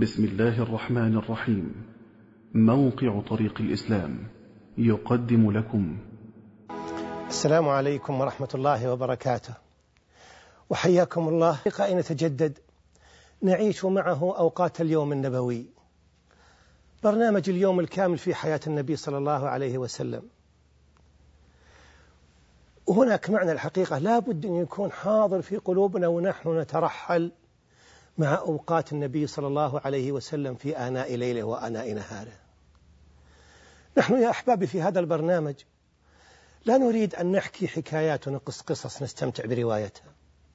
بسم الله الرحمن الرحيم. موقع طريق الإسلام يقدم لكم. السلام عليكم ورحمة الله وبركاته، وحياكم الله. لقاء نتجدد نعيش معه أوقات اليوم النبوي، برنامج اليوم الكامل في حياة النبي صلى الله عليه وسلم. وهناك معنى الحقيقة لا بد أن يكون حاضر في قلوبنا ونحن نترحل مع أوقات النبي صلى الله عليه وسلم في آناء ليله وآناء نهاره. نحن يا أحبابي في هذا البرنامج لا نريد أن نحكي حكايات ونقص قصص نستمتع بروايتها.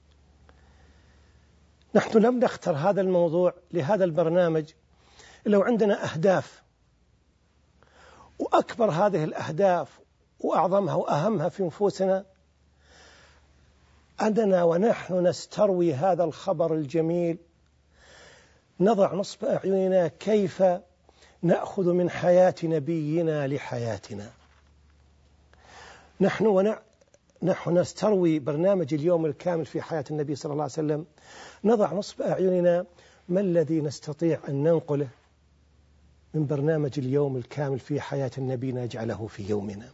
نحن لم نختر هذا الموضوع لهذا البرنامج لو عندنا أهداف، وأكبر هذه الأهداف وأعظمها وأهمها في نفوسنا أننا ونحن نستروي هذا الخبر الجميل نضع نصب أعيننا كيف نأخذ من حياة نبينا لحياتنا. نحن نستروي برنامج اليوم الكامل في حياة النبي صلى الله عليه وسلم، نضع نصب أعيننا ما الذي نستطيع أن ننقله من برنامج اليوم الكامل في حياة النبي نجعله في يومنا،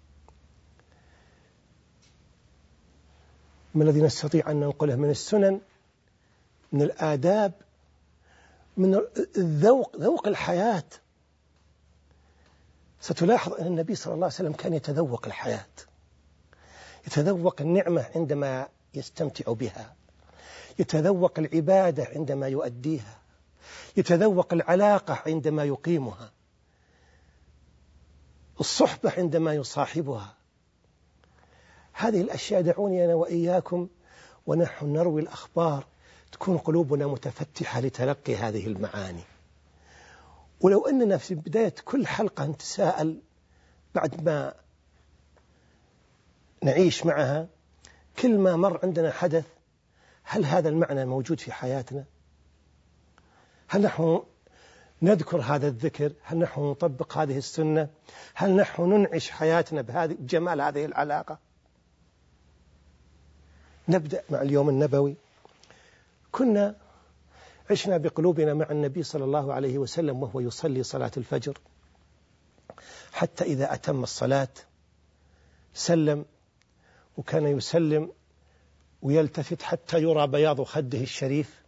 ما الذي نستطيع أن ننقله من السنن، من الآداب، من ذوق الحياة. ستلاحظ أن النبي صلى الله عليه وسلم كان يتذوق الحياة، يتذوق النعمة عندما يستمتع بها، يتذوق العبادة عندما يؤديها، يتذوق العلاقة عندما يقيمها، الصحبة عندما يصاحبها. هذه الأشياء دعوني أنا وإياكم ونحن نروي الأخبار تكون قلوبنا متفتحة لتلقي هذه المعاني. ولو أننا في بداية كل حلقة نتساءل بعد ما نعيش معها، كل ما مر عندنا حدث، هل هذا المعنى موجود في حياتنا؟ هل نحن نذكر هذا الذكر؟ هل نحن نطبق هذه السنة؟ هل نحن ننعش حياتنا بجمال هذه العلاقة؟ نبدأ مع اليوم النبوي. كنا عشنا بقلوبنا مع النبي صلى الله عليه وسلم وهو يصلي صلاة الفجر، حتى إذا أتم الصلاة سلم، وكان يسلم ويلتفت حتى يرى بياض خده الشريف،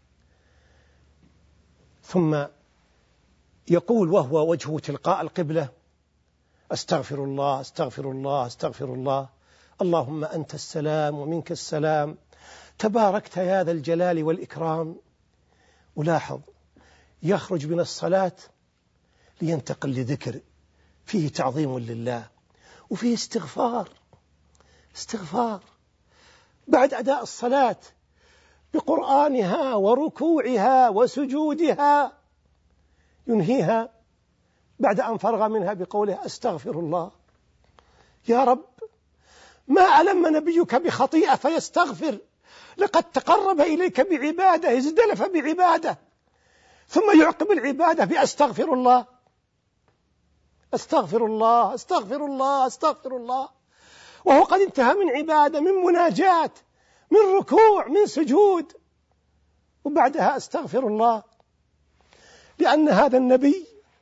ثم يقول وهو وجهه تلقاء القبلة: أستغفر الله أستغفر الله أستغفر الله، اللهم أنت السلام ومنك السلام، تباركت يا ذا الجلال والإكرام. ولاحظ يخرج من الصلاة لينتقل لذكر فيه تعظيم لله وفيه استغفار بعد أداء الصلاة بقرآنها وركوعها وسجودها، ينهيها بعد أن فرغ منها بقوله: أستغفر الله. يا رب، ما ألم نبيك بخطيئة فيستغفر، لقد تقرب إليك بعبادة، ازدلف بعبادة، ثم يعقب العبادة بأستغفر الله أستغفر الله أستغفر الله أستغفر الله، وهو قد انتهى من عبادة، من مناجاة، من ركوع، من سجود، وبعدها أستغفر الله. لأن هذا النبي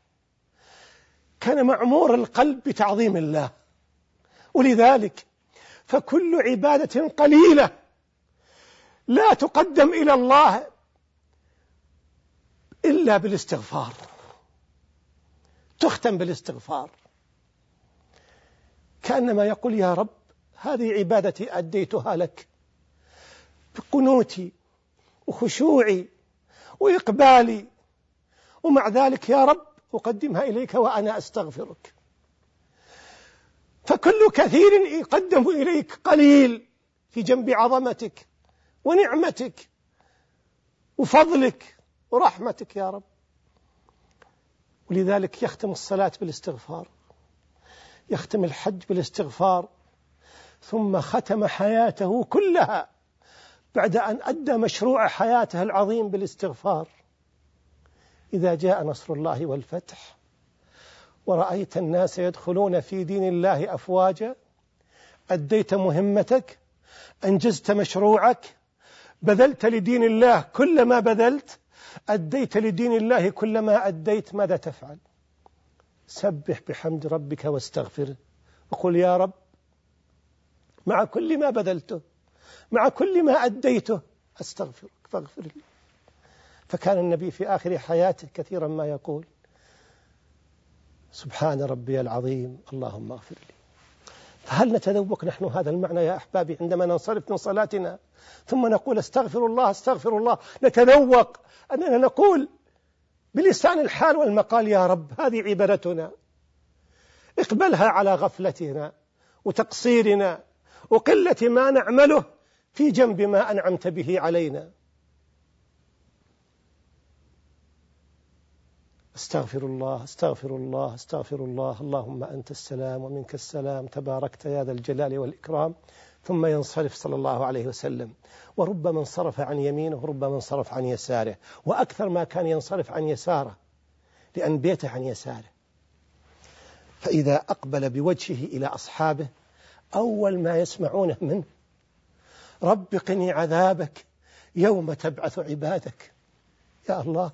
كان معمور القلب بتعظيم الله، ولذلك فكل عبادة قليلة لا تقدم إلى الله إلا بالاستغفار، تختم بالاستغفار، كأنما يقول: يا رب، هذه عبادتي أديتها لك بقنوتي وخشوعي وإقبالي، ومع ذلك يا رب أقدمها إليك وأنا أستغفرك. فكل كثير يقدم إليك قليل في جنب عظمتك ونعمتك وفضلك ورحمتك يا رب. ولذلك يختم الصلاة بالاستغفار، يختم الحج بالاستغفار، ثم ختم حياته كلها بعد أن أدى مشروع حياته العظيم بالاستغفار. إذا جاء نصر الله والفتح ورأيت الناس يدخلون في دين الله أفواجا، أديت مهمتك، أنجزت مشروعك، بذلت لدين الله كل ما بذلت، أديت لدين الله كل ما أديت، ماذا تفعل؟ سبح بحمد ربك واستغفره، وقل يا رب مع كل ما بذلته، مع كل ما أديته، أستغفرك فاغفر لي. فكان النبي في آخر حياته كثيرا ما يقول سبحان ربي العظيم اللهم اغفر لي. فهل نتذوق نحن هذا المعنى يا أحبابي عندما ننصرف من صلاتنا ثم نقول استغفر الله استغفر الله؟ نتذوق أننا نقول بلسان الحال والمقال يا رب هذه عبادتنا، اقبلها على غفلتنا وتقصيرنا وقلة ما نعمله في جنب ما أنعمت به علينا. استغفر الله استغفر الله استغفر الله، اللهم أنت السلام ومنك السلام تباركت يا ذا الجلال والإكرام. ثم ينصرف صلى الله عليه وسلم، وربما انصرف عن يمينه وربما انصرف عن يساره، وأكثر ما كان ينصرف عن يساره لأن بيته عن يساره. فإذا أقبل بوجهه إلى أصحابه أول ما يسمعونه منه رب قني عذابك يوم تبعث عبادك. يا الله،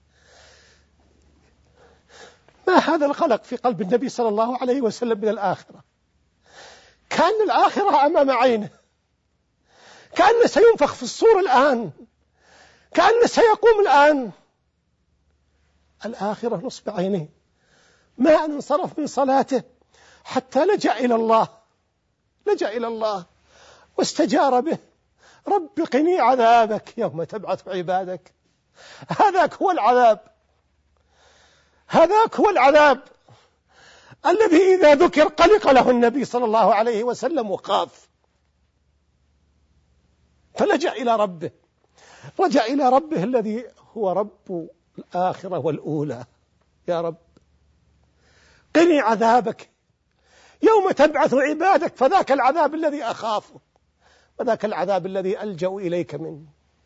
ما هذا القلق في قلب النبي صلى الله عليه وسلم من الآخرة؟ كأن الآخرة أمام عينه، كأن سينفخ في الصور الآن، كأن سيقوم الآن. الآخرة نصب عينيه، ما أن انصرف من صلاته حتى لجأ إلى الله، لجأ إلى الله واستجار به. رب قني عذابك يوم تبعث عبادك. هذاك هو العذاب، هذاك هو العذاب الذي إذا ذكر قلق له النبي صلى الله عليه وسلم وخاف، فلجأ إلى ربه، رجع إلى ربه الذي هو رب الآخرة والأولى. يا رب قني عذابك يوم تبعث عبادك، فذاك العذاب الذي أخافه وذاك العذاب الذي ألجأ إليك منه.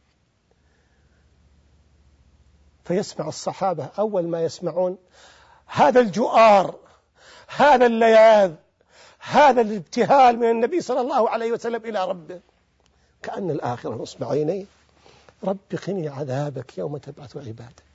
فيسمع الصحابة أول ما يسمعون هذا الجؤار، هذا اللياذ، هذا الابتهال من النبي صلى الله عليه وسلم إلى ربه، كأن الآخرة نصب عينيه. رب قني عذابك يوم تبعث عبادك.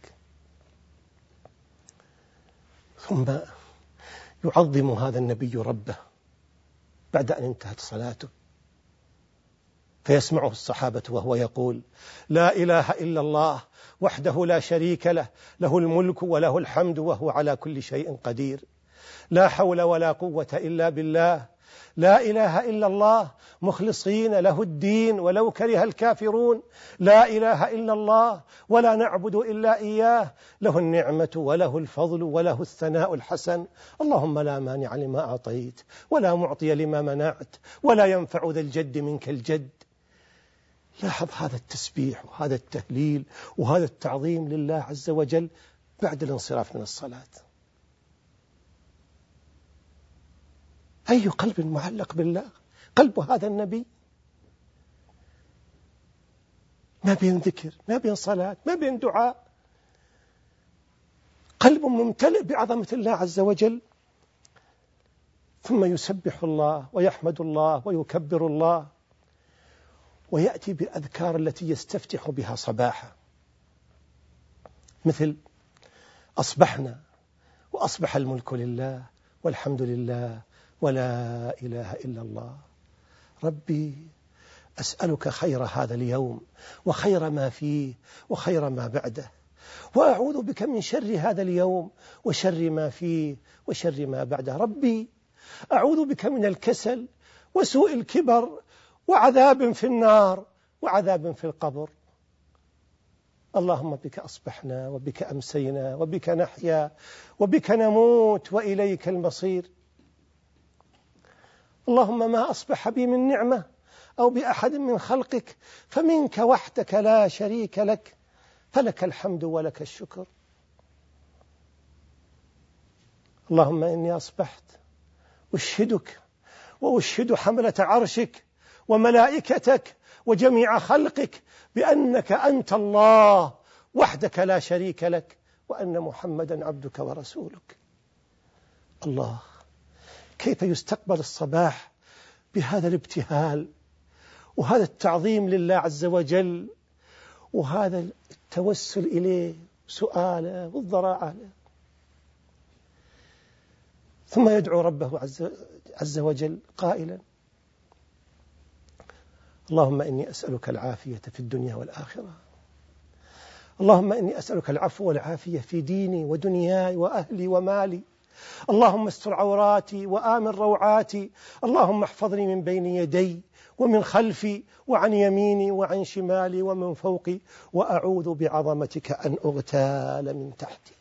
ثم يعظم هذا النبي ربه بعد أن انتهت صلاته، فيسمعه الصحابة وهو يقول لا إله إلا الله وحده لا شريك له، له الملك وله الحمد وهو على كل شيء قدير، لا حول ولا قوة إلا بالله، لا إله إلا الله مخلصين له الدين ولو كره الكافرون، لا إله إلا الله ولا نعبد إلا إياه، له النعمة وله الفضل وله الثناء الحسن، اللهم لا مانع لما أعطيت ولا معطي لما منعت ولا ينفع ذا الجد منك الجد. لاحظ هذا التسبيح وهذا التهليل وهذا التعظيم لله عز وجل بعد الانصراف من الصلاة. أي قلب معلق بالله قلب هذا النبي، ما بين ذكر ما بين صلاة ما بين دعاء، قلب ممتلئ بعظمة الله عز وجل. ثم يسبح الله ويحمد الله ويكبر الله، ويأتي بالأذكار التي يستفتح بها صباحا، مثل أصبحنا وأصبح الملك لله والحمد لله ولا إله إلا الله. ربي أسألك خير هذا اليوم وخير ما فيه وخير ما بعده، وأعوذ بك من شر هذا اليوم وشر ما فيه وشر ما بعده. ربي أعوذ بك من الكسل وسوء الكبر وعذاب في النار وعذاب في القبر. اللهم بك أصبحنا وبك أمسينا وبك نحيا وبك نموت وإليك المصير. اللهم ما أصبح بي من نعمة أو بأحد من خلقك فمنك وحدك لا شريك لك، فلك الحمد ولك الشكر. اللهم إني أصبحت أشهدك وأشهد حملة عرشك وملائكتك وجميع خلقك بأنك أنت الله وحدك لا شريك لك، وأن محمدا عبدك ورسولك. الله، كيف يستقبل الصباح بهذا الابتهال وهذا التعظيم لله عز وجل وهذا توسل إليه، سؤاله والضراعة له. ثم يدعو ربه عز وجل قائلا: اللهم إني أسألك العافية في الدنيا والآخرة، اللهم إني أسألك العفو والعافية في ديني ودنياي وأهلي ومالي، اللهم استر عوراتي وآمن روعاتي، اللهم احفظني من بين يدي ومن خلفي وعن يميني وعن شمالي ومن فوقي، وأعوذ بعظمتك أن أغتال من تحتي.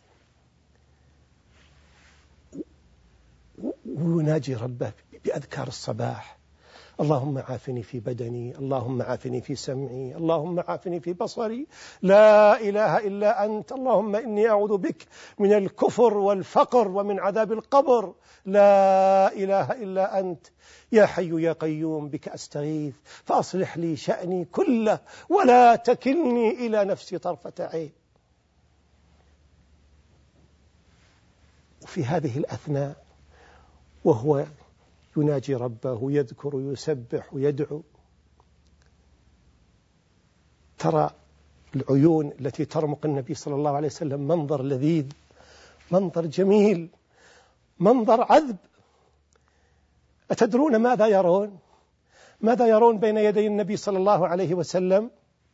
ويناجي ربه بأذكار الصباح: اللهم عافني في بدني، اللهم عافني في سمعي، اللهم عافني في بصري، لا إله إلا أنت، اللهم إني أعوذ بك من الكفر والفقر ومن عذاب القبر، لا إله إلا أنت، يا حي يا قيوم بك أستغيث فأصلح لي شأني كله ولا تكلني إلى نفسي طرفة عين. وفي هذه الأثناء وهو يناجي ربه ويذكر ويسبح ويدعو، ترى العيون التي ترمق النبي صلى الله عليه وسلم منظر لذيذ، منظر جميل، منظر عذب. أتدرون ماذا يرون؟ ماذا يرون بين يدي النبي صلى الله عليه وسلم؟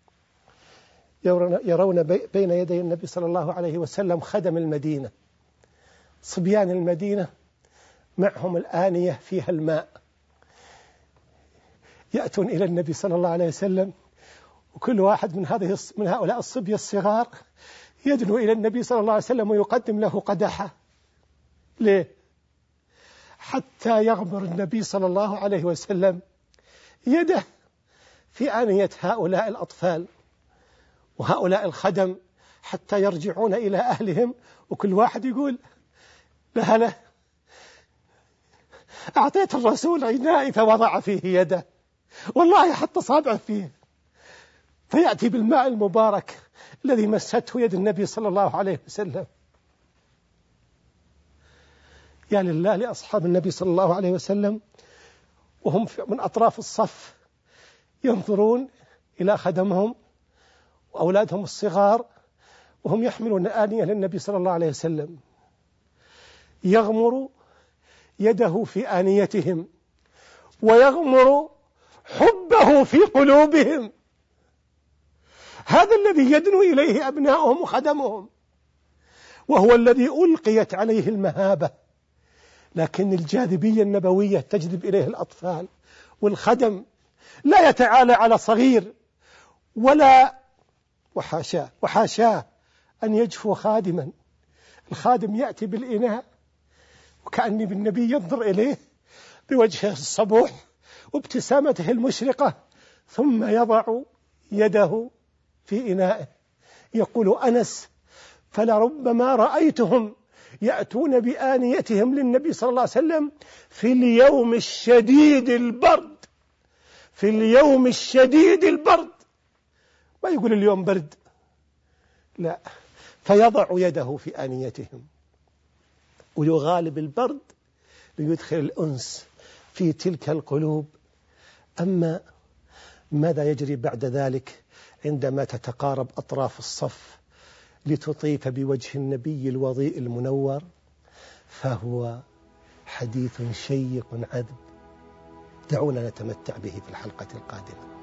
يرون بين يدي النبي صلى الله عليه وسلم خدم المدينة، صبيان المدينة، معهم الآنية فيها الماء، يأتون إلى النبي صلى الله عليه وسلم، وكل واحد من هؤلاء الصبية الصغار يدنو إلى النبي صلى الله عليه وسلم ويقدم له قدحة. ليه؟ حتى يغمر النبي صلى الله عليه وسلم يده في آنية هؤلاء الأطفال وهؤلاء الخدم حتى يرجعون إلى أهلهم، وكل واحد يقول: له أعطيت الرسول عنائي فوضع فيه يده، والله حتى صابعه فيه، فيأتي بالماء المبارك الذي مسته يد النبي صلى الله عليه وسلم. يا لله لأصحاب النبي صلى الله عليه وسلم وهم من أطراف الصف ينظرون إلى خدمهم وأولادهم الصغار وهم يحملون آنية للنبي صلى الله عليه وسلم، يغمر يده في آنيتهم ويغمر حبه في قلوبهم. هذا الذي يدنو إليه أبناؤهم وخدمهم، وهو الذي ألقيت عليه المهابة، لكن الجاذبية النبوية تجذب إليه الأطفال والخدم، لا يتعالى على صغير ولا وحاشاه أن يجفو خادما. الخادم يأتي بالإناء وكأني بالنبي ينظر إليه بوجهه الصبوح وابتسامته المشرقة، ثم يضع يده في إنائه. يقول أنس: فلربما رأيتهم يأتون بآنيتهم للنبي صلى الله عليه وسلم في اليوم الشديد البرد، في اليوم الشديد البرد، ما يقول اليوم برد، لا، فيضع يده في آنيتهم ويغالب البرد ليدخل الأنس في تلك القلوب. أما ماذا يجري بعد ذلك عندما تتقارب أطراف الصف لتطيف بوجه النبي الوضيء المنور، فهو حديث شيق عذب. دعونا نتمتع به في الحلقة القادمة.